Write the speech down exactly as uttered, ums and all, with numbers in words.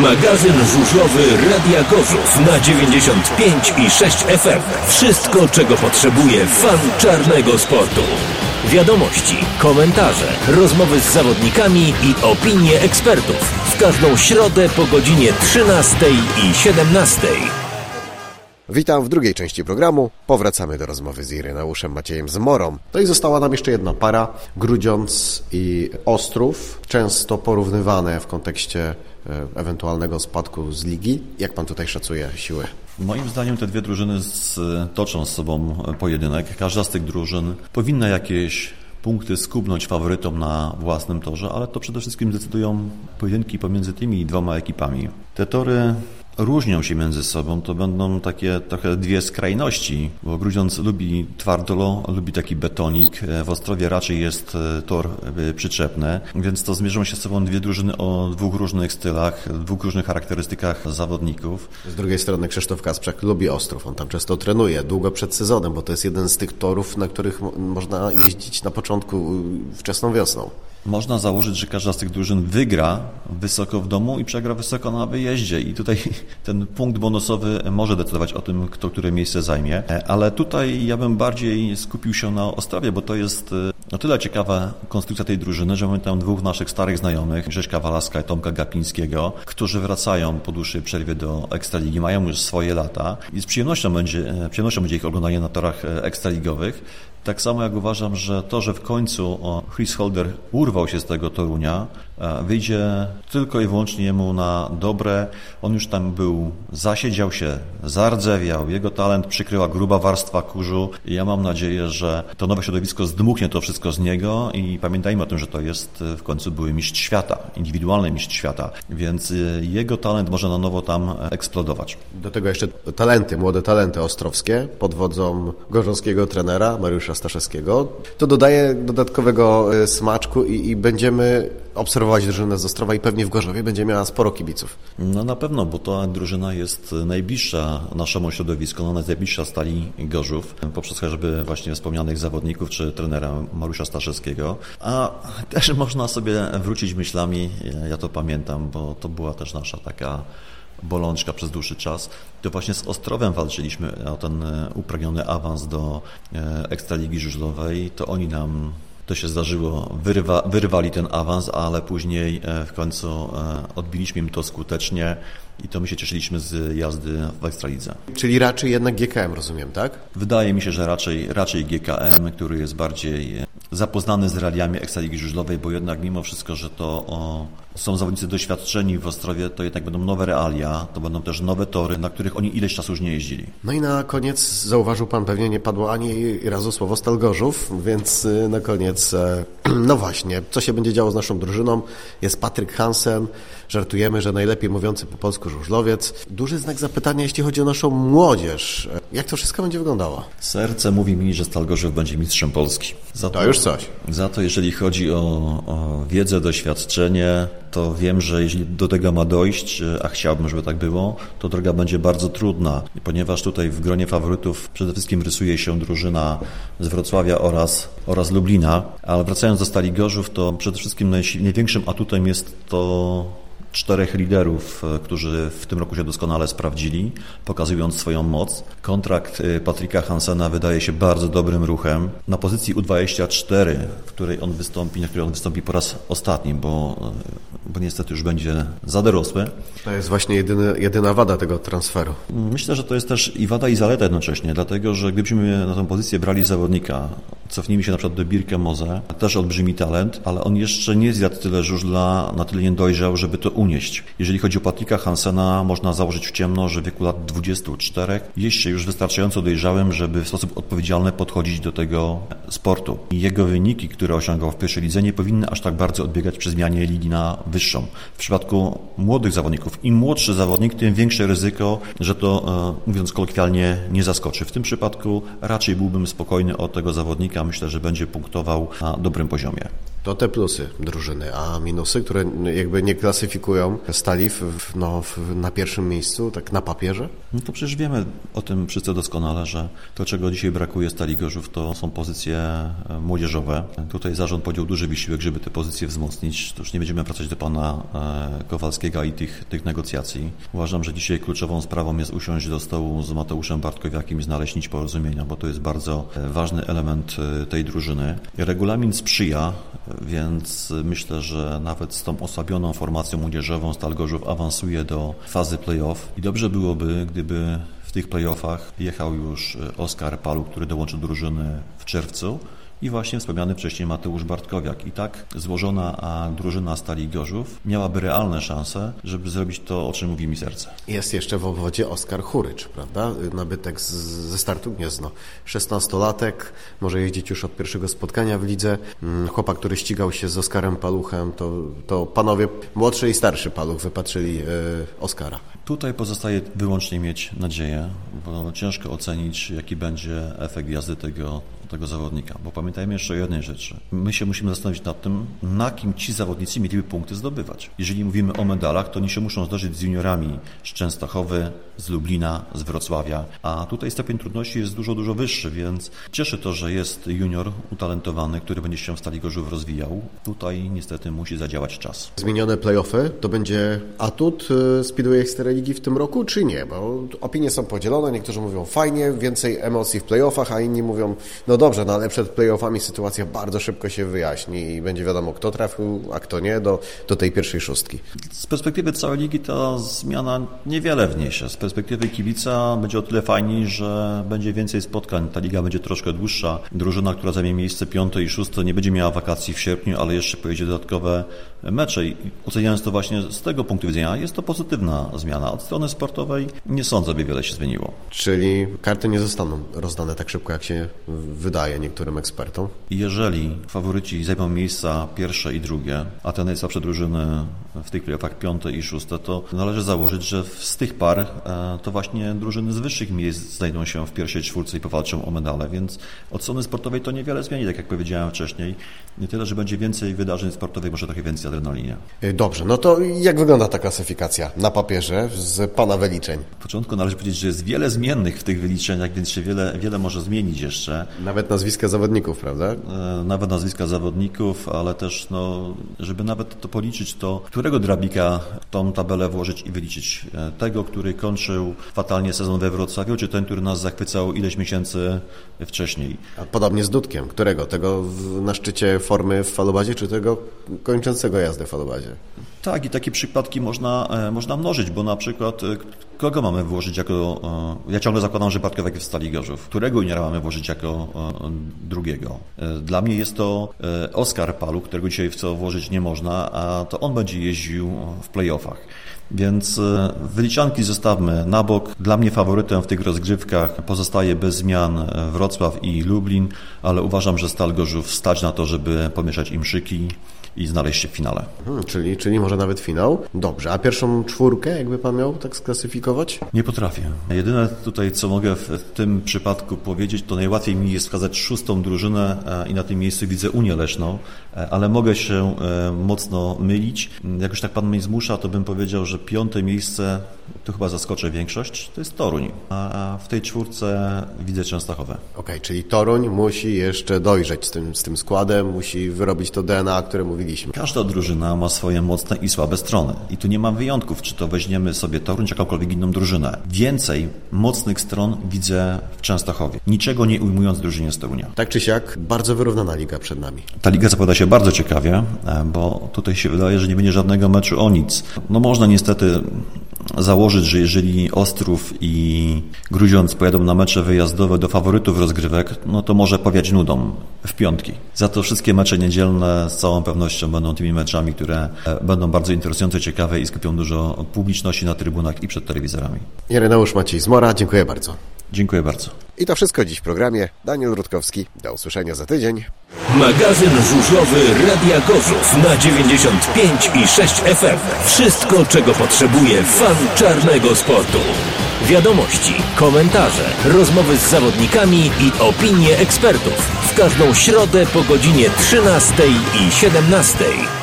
Magazyn żużlowy Radia Gorzów na dziewięćdziesiąt pięć i sześć F M. Wszystko, czego potrzebuje fan czarnego sportu. Wiadomości, komentarze, rozmowy z zawodnikami i opinie ekspertów. W każdą środę po godzinie trzynastej i siedemnastej. Witam w drugiej części programu. Powracamy do rozmowy z Ireneuszem Maciejem Zmorą. No i została nam jeszcze jedna para, Grudziądz i Ostrów, często porównywane w kontekście ewentualnego spadku z ligi. Jak pan tutaj szacuje siły? Moim zdaniem te dwie drużyny toczą z sobą pojedynek. Każda z tych drużyn powinna jakieś punkty skubnąć faworytom na własnym torze, ale to przede wszystkim decydują pojedynki pomiędzy tymi dwoma ekipami. Te tory różnią się między sobą, to będą takie trochę dwie skrajności, bo Grudziądz lubi twardolo, lubi taki betonik, w Ostrowie raczej jest tor przyczepny, więc to zmierzą się z sobą dwie drużyny o dwóch różnych stylach, dwóch różnych charakterystykach zawodników. Z drugiej strony Krzysztof Kasprzak lubi Ostrów, on tam często trenuje, długo przed sezonem, bo to jest jeden z tych torów, na których można jeździć na początku wczesną wiosną. Można założyć, że każda z tych drużyn wygra wysoko w domu i przegra wysoko na wyjeździe i tutaj ten punkt bonusowy może decydować o tym, kto które miejsce zajmie, ale tutaj ja bym bardziej skupił się na Ostrowie, bo to jest o tyle ciekawa konstrukcja tej drużyny, że mamy tam dwóch naszych starych znajomych, Grześka Walaska i Tomka Gapińskiego, którzy wracają po dłuższej przerwie do Ekstraligi, mają już swoje lata i z przyjemnością będzie, przyjemnością będzie ich oglądanie na torach ekstraligowych. Tak samo jak uważam, że to, że w końcu Chris Holder urwał się z tego Torunia, wyjdzie tylko i wyłącznie jemu na dobre. On już tam był, zasiedział się, zardzewiał, jego talent przykryła gruba warstwa kurzu i ja mam nadzieję, że to nowe środowisko zdmuchnie to wszystko z niego i pamiętajmy o tym, że to jest w końcu były mistrz świata, indywidualny mistrz świata, więc jego talent może na nowo tam eksplodować. Do tego jeszcze talenty, młode talenty ostrowskie pod wodzą gorzowskiego trenera Mariusza Staszewskiego. To dodaje dodatkowego smaczku i, i będziemy obserwować drużynę z Ostrowa i pewnie w Gorzowie będzie miała sporo kibiców. No na pewno, bo ta drużyna jest najbliższa naszemu środowisku, ona jest najbliższa stali Gorzów, poprzez chociażby właśnie wspomnianych zawodników czy trenera Mariusza Staszewskiego. A też można sobie wrócić myślami, ja to pamiętam, bo to była też nasza taka bolączka przez dłuższy czas. To właśnie z Ostrowem walczyliśmy o ten upragniony awans do Ekstraligi Żużlowej. To oni nam, to się zdarzyło, wyrywa, wyrwali ten awans, ale później w końcu odbiliśmy im to skutecznie i to my się cieszyliśmy z jazdy w Ekstralidze. Czyli raczej jednak G K M, rozumiem, tak? Wydaje mi się, że raczej, raczej G K M, który jest bardziej zapoznany z realiami Ekstraligi Żużlowej, bo jednak mimo wszystko, że to o, są zawodnicy doświadczeni w Ostrowie, to jednak będą nowe realia, to będą też nowe tory, na których oni ileś czasu już nie jeździli. No i na koniec zauważył pan, pewnie nie padło ani razu słowo Stal Gorzów, więc na koniec, no właśnie, co się będzie działo z naszą drużyną? Jest Patryk Hansen, żartujemy, że najlepiej mówiący po polsku żużlowiec. Duży znak zapytania, jeśli chodzi o naszą młodzież. Jak to wszystko będzie wyglądało? Serce mówi mi, że Stal Gorzów będzie mistrzem Polski. Za to, to już coś. Za to, jeżeli chodzi o, o wiedzę, doświadczenie, to wiem, że jeśli do tego ma dojść, a chciałbym, żeby tak było, to droga będzie bardzo trudna, ponieważ tutaj w gronie faworytów przede wszystkim rysuje się drużyna z Wrocławia oraz, oraz Lublina, ale wracając do Stali Gorzów, to przede wszystkim największym atutem jest to czterech liderów, którzy w tym roku się doskonale sprawdzili, pokazując swoją moc. Kontrakt Patryka Hansena wydaje się bardzo dobrym ruchem. Na pozycji U dwadzieścia cztery, w której on wystąpi, na której on wystąpi po raz ostatni, bo, bo niestety już będzie za dorosły. To jest właśnie jedyny, jedyna wada tego transferu. Myślę, że to jest też i wada, i zaleta jednocześnie, dlatego że gdybyśmy na tę pozycję brali zawodnika, cofnijmy się na przykład do Birke Moze, też olbrzymi talent, ale on jeszcze nie zjadł tyle żużla, na tyle nie dojrzał, żeby to unieść. Jeżeli chodzi o Patryka Hansena, można założyć w ciemno, że w wieku lat dwudziestu czterech jest się już wystarczająco dojrzałym, żeby w sposób odpowiedzialny podchodzić do tego sportu. I jego wyniki, które osiągał w pierwszej lidze, nie powinny aż tak bardzo odbiegać przy zmianie ligi na wyższą. W przypadku młodych zawodników, im młodszy zawodnik, tym większe ryzyko, że to, mówiąc kolokwialnie, nie zaskoczy. W tym przypadku raczej byłbym spokojny o tego zawodnika. Myślę, że będzie punktował na dobrym poziomie. To te plusy drużyny, a minusy, które jakby nie klasyfikują Stali w, no, w, na pierwszym miejscu, tak na papierze? No to przecież wiemy o tym wszyscy doskonale, że to, czego dzisiaj brakuje Stali Gorzów, to są pozycje młodzieżowe. Tutaj zarząd podjął duży wysiłek, żeby te pozycje wzmocnić. To już nie będziemy wracać do pana Kowalskiego i tych, tych negocjacji. Uważam, że dzisiaj kluczową sprawą jest usiąść do stołu z Mateuszem Bartkowiakiem i znaleźć nić porozumienia, bo to jest bardzo ważny element tej drużyny. Regulamin sprzyja, więc myślę, że nawet z tą osłabioną formacją młodzieżową Stal Gorzów awansuje do fazy play-off i dobrze byłoby, gdyby w tych play-offach jechał już Oskar Paluch, który dołączył do drużyny w czerwcu, i właśnie wspomniany wcześniej Mateusz Bartkowiak. I tak złożona a drużyna Stali Gorzów miałaby realne szanse, żeby zrobić to, o czym mówi mi serce. Jest jeszcze w obwodzie Oskar Churycz, prawda? Nabytek z, ze Startu Gniezno. szesnastolatek, może jeździć już od pierwszego spotkania w lidze. Chłopak, który ścigał się z Oskarem Paluchem, to, to panowie młodszy i starszy Paluch wypatrzyli yy, Oskara. Tutaj pozostaje wyłącznie mieć nadzieję, bo ciężko ocenić, jaki będzie efekt jazdy tego, tego zawodnika. Bo pamiętajmy jeszcze o jednej rzeczy. My się musimy zastanowić nad tym, na kim ci zawodnicy mieliby punkty zdobywać. Jeżeli mówimy o medalach, to oni się muszą zdarzyć z juniorami z Częstochowy, z Lublina, z Wrocławia, a tutaj stopień trudności jest dużo, dużo wyższy, więc cieszy to, że jest junior utalentowany, który będzie się w Stali Gorzów rozwijał. Tutaj niestety musi zadziałać czas. Zmienione play-offy to będzie atut Speedway Ekstraligi w tym roku, czy nie? Bo opinie są podzielone, niektórzy mówią fajnie, więcej emocji w play-offach, a inni mówią, no dobrze, no ale przed play-offami sytuacja bardzo szybko się wyjaśni i będzie wiadomo, kto trafił, a kto nie, do, do tej pierwszej szóstki. Z perspektywy całej ligi ta zmiana niewiele wniesie. Z perspektywy kibica będzie o tyle fajniej, że będzie więcej spotkań. Ta liga będzie troszkę dłuższa. Drużyna, która zajmie miejsce piąte i szóste, nie będzie miała wakacji w sierpniu, ale jeszcze pojedzie dodatkowe mecze. I oceniając to właśnie z tego punktu widzenia, jest to pozytywna zmiana. Od strony sportowej nie sądzę, by wiele się zmieniło. Czyli karty nie zostaną rozdane tak szybko, jak się wydaje niektórym ekspertom? Jeżeli faworyci zajmą miejsca pierwsze i drugie, a te najsłabsze drużyny w tych playoffach piąte i szóste, to należy założyć, że z tych par to właśnie drużyny z wyższych miejsc znajdą się w pierwszej czwórce i powalczą o medale, więc od strony sportowej to niewiele zmieni, tak jak powiedziałem wcześniej. Nie tyle, że będzie więcej wydarzeń sportowych, może trochę więcej adrenaliny. Dobrze, no to jak wygląda ta klasyfikacja na papierze z Pana wyliczeń? W początku należy powiedzieć, że jest wiele zmiennych w tych wyliczeniach, więc się wiele, wiele może zmienić jeszcze. Nawet nazwiska zawodników, prawda? Nawet nazwiska zawodników, ale też, no, żeby nawet to policzyć, to którego drabika tą tabelę włożyć i wyliczyć? Tego, który kończył fatalnie sezon we Wrocławiu, czy ten, który nas zachwycał ileś miesięcy wcześniej? A podobnie z Dudkiem. Którego? Tego w, na szczycie formy w falobazie, czy tego kończącego jazdę w falobazie? Tak, i takie przypadki można, można mnożyć, bo na przykład kogo mamy włożyć jako... Ja ciągle zakładam, że Bartkowiak jest w Stali Gorzów. Którego juniora mamy włożyć jako drugiego? Dla mnie jest to Oskar Paluch, którego dzisiaj w co włożyć nie można, a to on będzie jeździł w play-offach. Więc wyliczanki zostawmy na bok. Dla mnie faworytem w tych rozgrywkach pozostaje bez zmian Wrocław i Lublin, ale uważam, że Stal Gorzów stać na to, żeby pomieszać im szyki i znaleźć się w finale. Hmm, czyli, czyli może nawet finał. Dobrze, a pierwszą czwórkę, jakby Pan miał tak sklasyfikować? Nie potrafię. Jedyne tutaj, co mogę w, w tym przypadku powiedzieć, to najłatwiej mi jest wskazać szóstą drużynę i na tym miejscu widzę Unię Leszną, ale mogę się mocno mylić. Jak już tak Pan mnie zmusza, to bym powiedział, że piąte miejsce, to chyba zaskoczę większość, to jest Toruń, a w tej czwórce widzę Częstochowę. Okej, okay, czyli Toruń musi jeszcze dojrzeć z tym, z tym składem, musi wyrobić to D N A, o którym mówiliśmy. Każda drużyna ma swoje mocne i słabe strony i tu nie ma wyjątków, czy to weźmiemy sobie Toruń, czy jakąkolwiek inną drużynę. Więcej mocnych stron widzę w Częstochowie, niczego nie ujmując drużynie z Torunia. Tak czy siak, bardzo wyrównana liga przed nami. Ta liga zapowiada się bardzo ciekawie, bo tutaj się wydaje, że nie będzie żadnego meczu o nic. No można niestety założyć, że jeżeli Ostrów i Grudziądz pojadą na mecze wyjazdowe do faworytów rozgrywek, no to może powiać nudą w piątki. Za to wszystkie mecze niedzielne z całą pewnością będą tymi meczami, które będą bardzo interesujące, ciekawe i skupią dużo publiczności na trybunach i przed telewizorami. Ireneusz Maciej Zmora, dziękuję bardzo. Dziękuję bardzo. I to wszystko dziś w programie. Daniel Rutkowski. Do usłyszenia za tydzień. Magazyn żużlowy Radia Gorzów na dziewięćdziesiąt pięć i sześć F M. Wszystko, czego potrzebuje fan czarnego sportu. Wiadomości, komentarze, rozmowy z zawodnikami i opinie ekspertów. w każdą środę po godzinie trzynastej i siedemnastej.